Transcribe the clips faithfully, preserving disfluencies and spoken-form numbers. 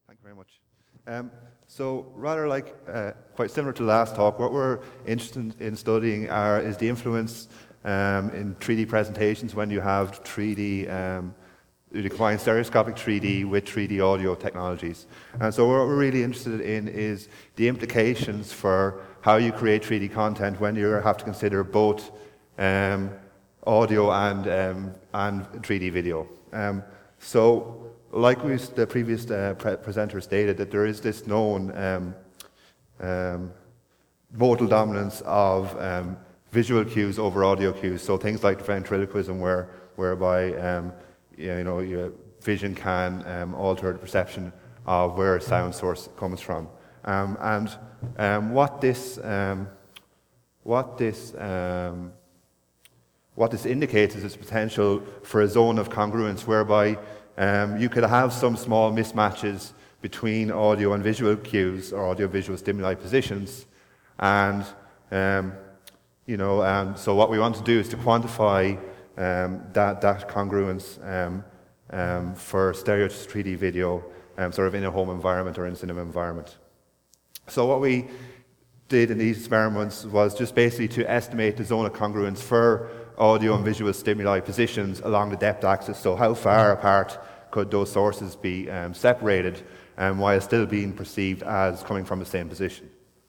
Thank you very much. Um, so rather like, uh, quite similar to the last talk, what we're interested in studying are, is the influence um, in three D presentations when you have three D, um, you combine stereoscopic three D with three D audio technologies. And so what we're really interested in is the implications for how you create three D content when you have to consider both um, audio and, um, and three D video. Um, so like we, the previous uh, pre presenter stated, that there is this known um, um, modal dominance of um, visual cues over audio cues. So things like ventriloquism, where whereby um, you know your vision can um, alter the perception of where a sound source comes from. Um, and um, what this um, what this um, what this indicates is its potential for a zone of congruence, whereby Um, you could have some small mismatches between audio and visual cues or audio-visual stimuli positions, and um, you know, and so what we want to do is to quantify um, that that congruence um, um, for stereo three D video, um, sort of in a home environment or in a cinema environment. So what we did in these experiments was just basically to estimate the zone of congruence for audio and visual stimuli positions along the depth axis. So how far apart could those sources be um, separated um, while still being perceived as coming from the same position?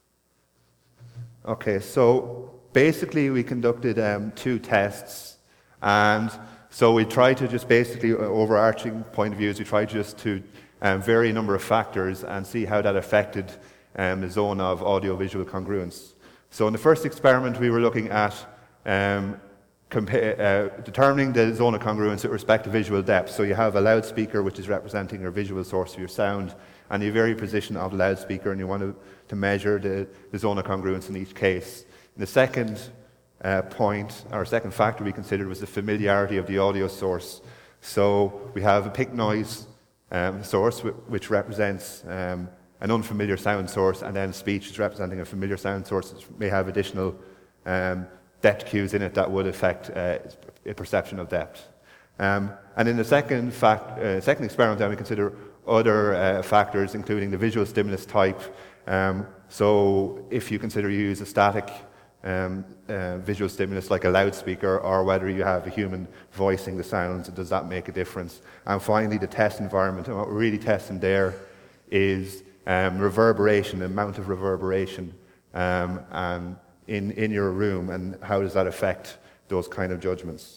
Okay, so basically we conducted um, two tests, and so we tried to just basically, uh, overarching point of view is we tried just to um, vary a number of factors and see how that affected um, the zone of audio-visual congruence. So in the first experiment we were looking at um, Compare, uh, determining the zone of congruence with respect to visual depth. So you have a loudspeaker which is representing your visual source of your sound, and you vary position of the loudspeaker, and you want to, to measure the, the zone of congruence in each case. And the second uh, point, or second factor we considered, was the familiarity of the audio source. So we have a pick noise um, source which represents um, an unfamiliar sound source, and then speech is representing a familiar sound source which may have additional um, depth cues in it that would affect uh, a perception of depth. Um, and in the second, fact, uh, second experiment, then we consider other uh, factors, including the visual stimulus type. Um, so if you consider you use a static um, uh, visual stimulus like a loudspeaker, or whether you have a human voicing the sounds, does that make a difference? And finally, the test environment. And what we're really testing there is um, reverberation, the amount of reverberation, um, and in, in your room, and how does that affect those kind of judgments.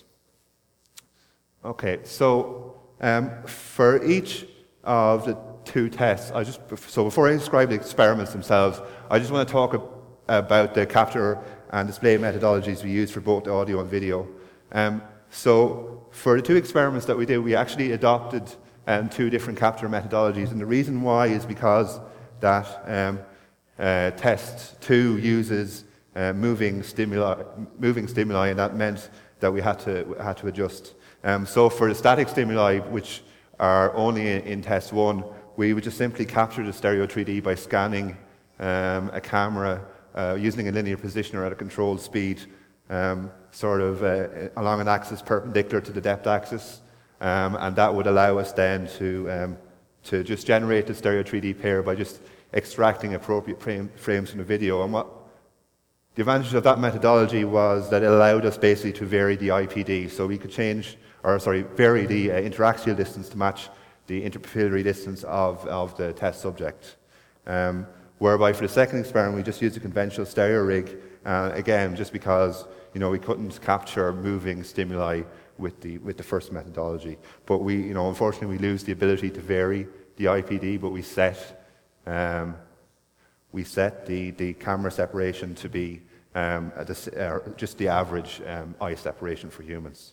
Okay, so um, for each of the two tests, I just so before I describe the experiments themselves, I just want to talk about the capture and display methodologies we use for both the audio and video. Um, so for the two experiments that we did, we actually adopted um, two different capture methodologies, and the reason why is because that um, uh, test two uses Uh, moving stimuli, moving stimuli, and that meant that we had to had to adjust. Um, so for the static stimuli, which are only in, in test one, we would just simply capture the stereo three D by scanning um, a camera uh, using a linear positioner at a controlled speed, um, sort of uh, along an axis perpendicular to the depth axis, um, and that would allow us then to um, to just generate the stereo three D pair by just extracting appropriate frame, frames from the video. And what The advantage of that methodology was that it allowed us basically to vary the I P D, so we could change, or sorry, vary the uh, interaxial distance to match the interpupillary distance of, of the test subject. Um, whereby for the second experiment we just used a conventional stereo rig, uh, again just because you know we couldn't capture moving stimuli with the with the first methodology. But we, you know, unfortunately we lose the ability to vary the I P D, but we set um, we set the, the camera separation to be um, a, uh, just the average um, eye separation for humans.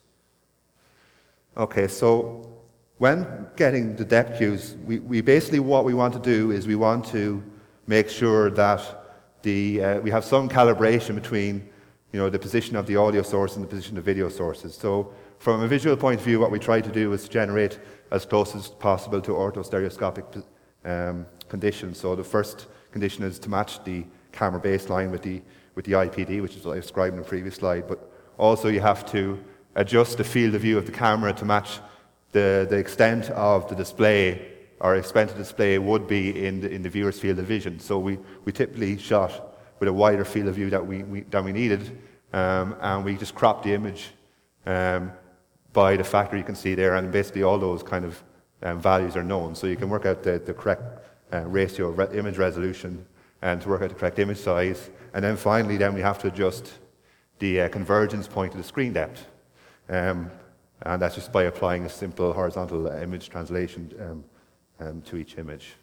Okay, so when getting the depth cues, we, we basically what we want to do is we want to make sure that the, uh, we have some calibration between you know, the position of the audio source and the position of video sources. So from a visual point of view, what we try to do is to generate as close as possible to orthostereoscopic um, conditions. So the first condition is to match the camera baseline with the with the I P D, which is what I described in the previous slide. But also you have to adjust the field of view of the camera to match the, the extent of the display or expected display would be in the, in the viewer's field of vision. So we, we typically shot with a wider field of view that we, we, than we needed, um, and we just cropped the image um, by the factor you can see there, and basically all those kind of um, values are known. So you can work out the, the correct uh, ratio of re image resolution and to work out the correct image size. And then finally, then we have to adjust the uh, convergence point of the screen depth. Um, and that's just by applying a simple horizontal image translation um, um, to each image.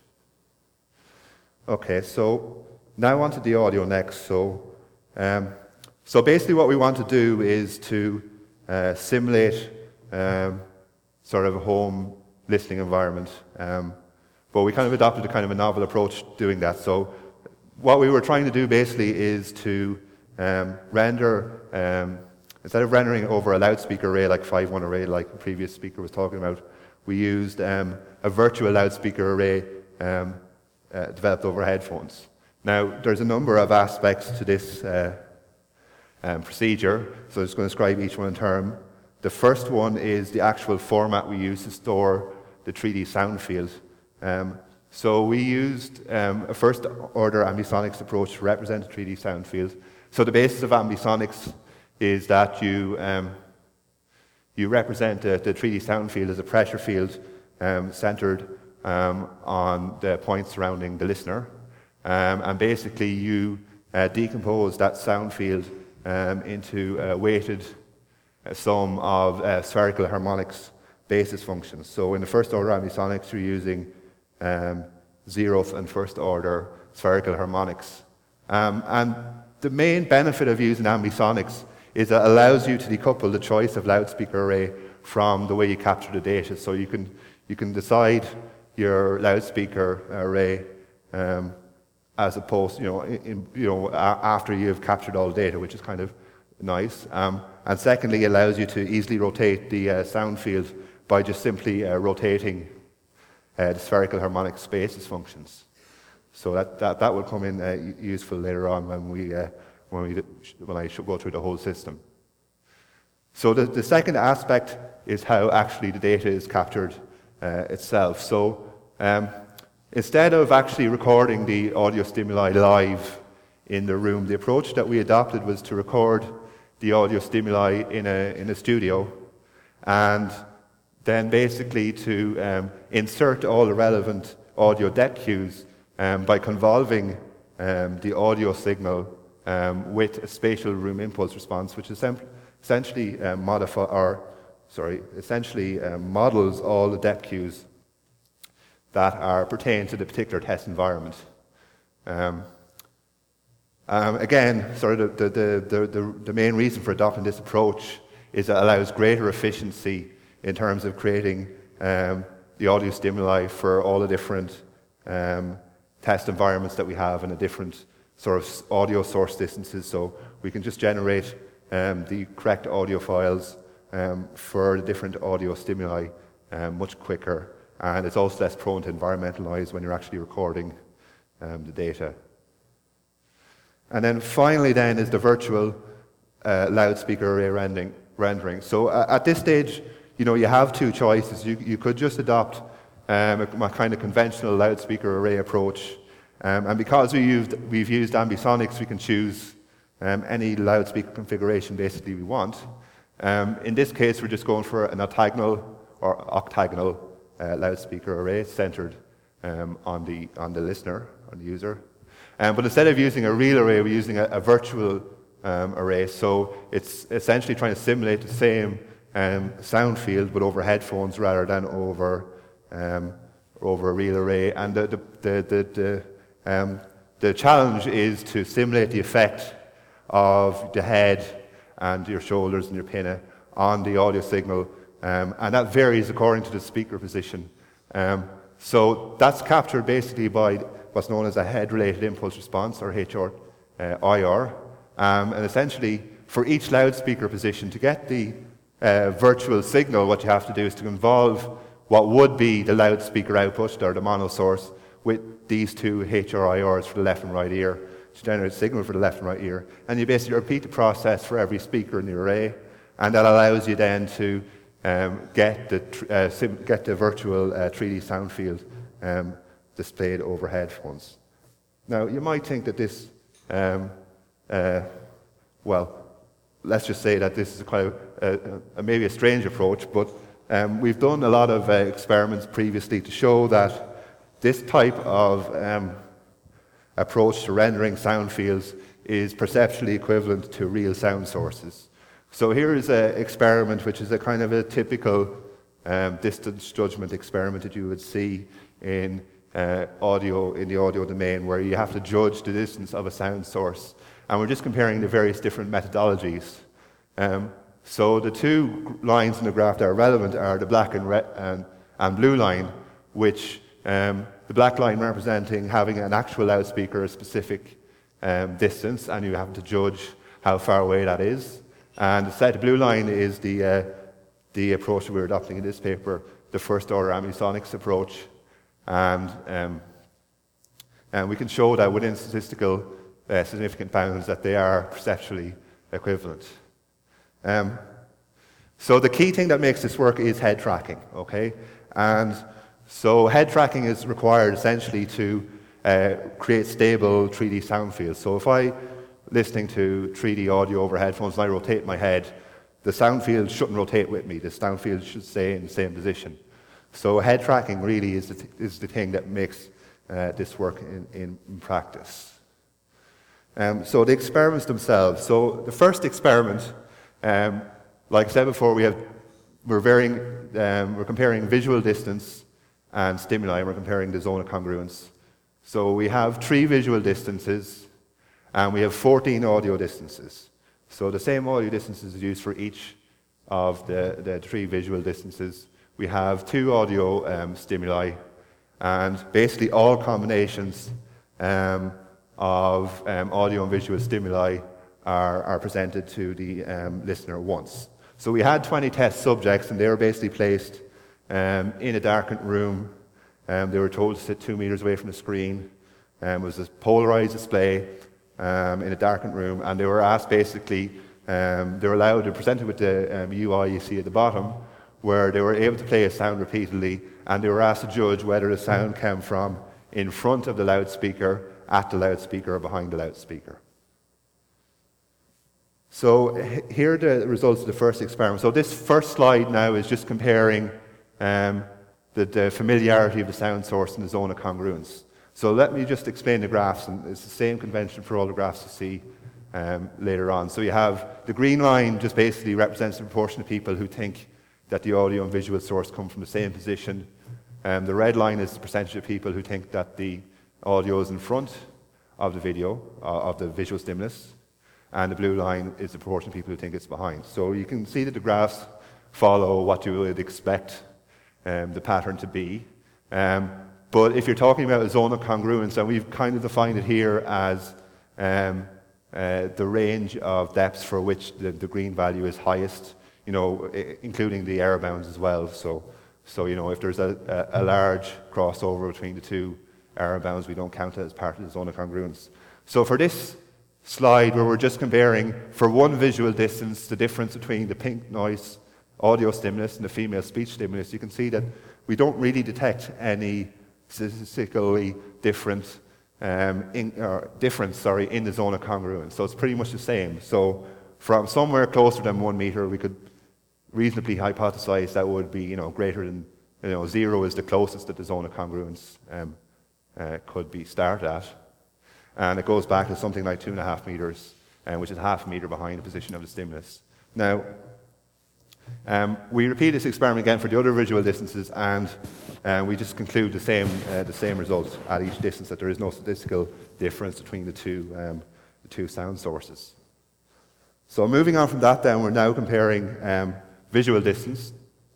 Okay, so now on to the audio next. So, um, so basically what we want to do is to uh, simulate um, sort of a home listening environment. Um, but we kind of adopted a kind of a novel approach doing that. So what we were trying to do basically is to um, render, um, instead of rendering over a loudspeaker array like five one array like the previous speaker was talking about, we used um, a virtual loudspeaker array um, uh, developed over headphones. Now, there's a number of aspects to this uh, um, procedure, so I'm just going to describe each one in turn. The first one is the actual format we use to store the three D sound field. Um, so we used um, a first-order ambisonics approach to represent the three D sound field. So the basis of ambisonics is that you, um, you represent the, the three D sound field as a pressure field um, centered um, on the points surrounding the listener. Um, and basically you uh, decompose that sound field um, into a weighted uh, sum of uh, spherical harmonics basis functions. So in the first order ambisonics, you're using um, zeroth and first order spherical harmonics. Um, and the main benefit of using ambisonics is that it allows you to decouple the choice of loudspeaker array from the way you capture the data. So you can, you can decide your loudspeaker array um, as opposed, you know, in, you know, after you've captured all the data, which is kind of nice. Um, and secondly, it allows you to easily rotate the uh, sound field by just simply uh, rotating uh, the spherical harmonic basis functions. So that, that, that will come in uh, useful later on when, we, uh, when, we, when I should go through the whole system. So the, the second aspect is how actually the data is captured uh, itself. So um, instead of actually recording the audio stimuli live in the room, the approach that we adopted was to record the audio stimuli in a, in a studio, and then basically to um, insert all the relevant audio deck cues um, by convolving um, the audio signal um, with a spatial room impulse response, which is essentially uh, modify or sorry, essentially uh, models all the deck cues that are pertain to the particular test environment. Um, um, again, sort of the, the, the, the, the main reason for adopting this approach is that it allows greater efficiency in terms of creating um, the audio stimuli for all the different um, test environments that we have and the different sort of audio source distances. So we can just generate um, the correct audio files um, for the different audio stimuli um, much quicker. And it's also less prone to environmental noise when you're actually recording um, the data. And then finally then is the virtual uh, loudspeaker array rendering. rendering. So uh, at this stage, you know, you have two choices. You, you could just adopt um, a, a kind of conventional loudspeaker array approach. Um, and because we used, we've used ambisonics, we can choose um, any loudspeaker configuration basically we want. Um, in this case, we're just going for an octagonal or octagonal uh, loudspeaker array centered um, on, the, on the listener, on the user. Um, but instead of using a real array, we're using a, a virtual um, array. So it's essentially trying to simulate the same um, sound field, but over headphones rather than over um, over a real array. And the the the the, the, um, the challenge is to simulate the effect of the head and your shoulders and your pinna on the audio signal, um, and that varies according to the speaker position. Um, so that's captured basically by what's known as a head-related impulse response, or H R I R. Um, and essentially, for each loudspeaker position, to get the uh, virtual signal, what you have to do is to involve what would be the loudspeaker output, or the mono source, with these two H R I Rs for the left and right ear, to generate a signal for the left and right ear. And you basically repeat the process for every speaker in the array, and that allows you then to um, get, the, uh, sim get the virtual uh, three D sound field um, displayed over headphones. Now, you might think that this, um, uh, well, let's just say that this is quite a, a, a, maybe a strange approach, but um, we've done a lot of uh, experiments previously to show that this type of um, approach to rendering sound fields is perceptually equivalent to real sound sources. So here is an experiment which is a kind of a typical um, distance judgment experiment that you would see in uh, audio, in the audio domain, where you have to judge the distance of a sound source. And we're just comparing the various different methodologies. Um, so the two lines in the graph that are relevant are the black and, red, and, and blue line, which um, the black line representing having an actual loudspeaker a specific um, distance, and you have to judge how far away that is. And the set blue line is the, uh, the approach that we're adopting in this paper, the first order ambisonics approach. And, um, and we can show that within statistical uh, significant bounds that they are perceptually equivalent. Um, so the key thing that makes this work is head tracking, okay? And so head tracking is required essentially to uh, create stable three D sound fields. So if I listening to three D audio over headphones and I rotate my head, the sound field shouldn't rotate with me. The sound field should stay in the same position. So head tracking really is the, th- is the thing that makes uh, this work in, in, in practice. Um, so the experiments themselves. So the first experiment, um, like I said before, we have we're varying, um, we're comparing visual distance and stimuli, and we're comparing the zone of congruence. So we have three visual distances, and we have fourteen audio distances. So the same audio distances is used for each of the, the three visual distances. We have two audio um, stimuli, and basically all combinations um, of um, audio and visual stimuli are, are presented to the um, listener once. So we had twenty test subjects, and they were basically placed um, in a darkened room. Um, they were told to sit two meters away from the screen. Um, it was a polarized display um, in a darkened room, and they were asked basically, um, they were allowed to present it with the um, U I you see at the bottom, where they were able to play a sound repeatedly, and they were asked to judge whether the sound came from in front of the loudspeaker, at the loudspeaker, or behind the loudspeaker. So here are the results of the first experiment. So this first slide now is just comparing um, the, the familiarity of the sound source and the zone of congruence. So let me just explain the graphs, and it's the same convention for all the graphs to see um, later on. So you have the green line just basically represents the proportion of people who think that the audio and visual source come from the same position. Um, the red line is the percentage of people who think that the audio is in front of the video, uh, of the visual stimulus, and the blue line is the proportion of people who think it's behind. So you can see that the graphs follow what you would expect um, the pattern to be. Um, but if you're talking about a zone of congruence, and we've kind of defined it here as um, uh, the range of depths for which the, the green value is highest, you know, including the error bounds as well. So, so you know, if there's a, a, a large crossover between the two error bounds, we don't count it as part of the zone of congruence. So for this slide, where we're just comparing for one visual distance the difference between the pink noise audio stimulus and the female speech stimulus, you can see that we don't really detect any statistically different um, in, uh, difference, sorry, in the zone of congruence. So it's pretty much the same. So from somewhere closer than one meter, we could reasonably hypothesize that would be, you know, greater than, you know, zero is the closest that the zone of congruence um, uh, could be start at. And it goes back to something like two and a half meters, uh, which is half a meter behind the position of the stimulus. Now, um, we repeat this experiment again for the other visual distances, and uh, we just conclude the same, uh, the same result at each distance, that there is no statistical difference between the two, um, the two sound sources. So moving on from that, then, we're now comparing um, visual distance.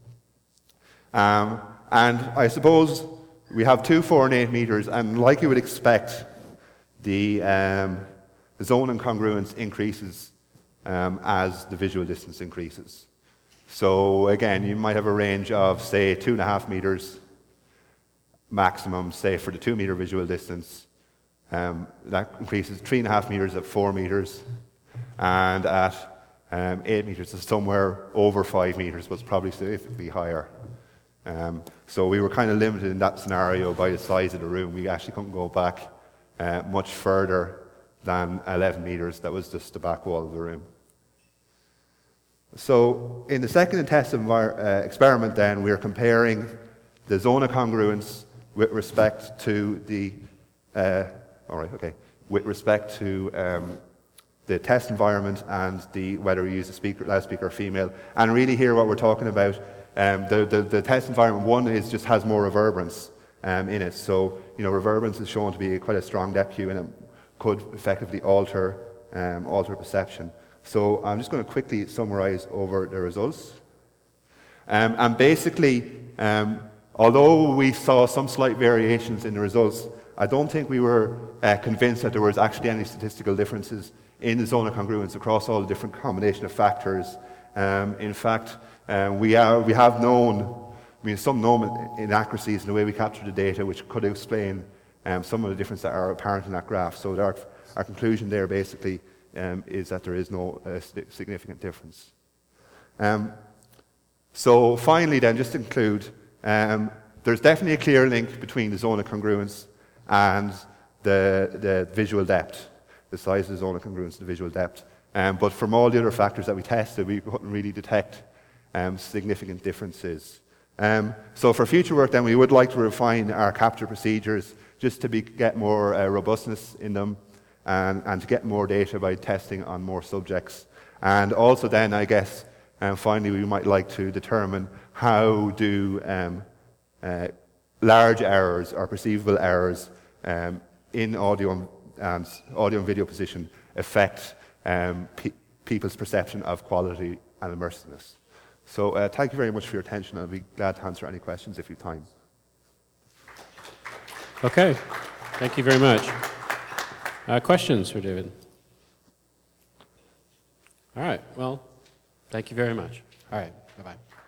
Um, and I suppose we have two, four, and eight meters, and like you would expect, the, um, the zone and congruence increases um, as the visual distance increases. So again, you might have a range of, say, two and a half meters maximum, say, for the two meter visual distance. Um, that increases three and a half meters at four meters, and at um, eight meters is somewhere over five meters, but it's probably significantly higher. Um, so we were kind of limited in that scenario by the size of the room. We actually couldn't go back uh, much further than eleven metres. That was just the back wall of the room. So in the second test envir- uh, experiment then, we are comparing the zone of congruence with respect to the, uh, all right, okay, with respect to um, the test environment and the whether we use a speaker, loudspeaker or female. And really here what we're talking about, um, the, the, the test environment one is just has more reverberance um, in it. So, you know, reverberance is shown to be quite a strong depth cue and it could effectively alter, um, alter perception. So I'm just going to quickly summarize over the results. Um, and basically, um, although we saw some slight variations in the results, I don't think we were uh, convinced that there was actually any statistical differences in the zone of congruence across all the different combination of factors. Um, in fact, um, we, are, we have known, I mean, some known inaccuracies in the way we capture the data, which could explain um, some of the differences that are apparent in that graph. So our, our conclusion there basically um, is that there is no uh, significant difference. Um, so finally then, just to conclude, um, there's definitely a clear link between the zone of congruence and the, the visual depth, the size of the zone of congruence and the visual depth. Um, but from all the other factors that we tested, we couldn't really detect um, significant differences. Um, so for future work then, we would like to refine our capture procedures just to be, get more uh, robustness in them and, and to get more data by testing on more subjects. And also then, I guess, um, finally, we might like to determine how do um, uh, large errors or perceivable errors um, in audio and audio and video position affect um, pe people's perception of quality and immersiveness. So uh, thank you very much for your attention. I'll be glad to answer any questions if you have time. Okay, thank you very much. Uh, questions for David? All right, well, thank you very much. All right, bye-bye.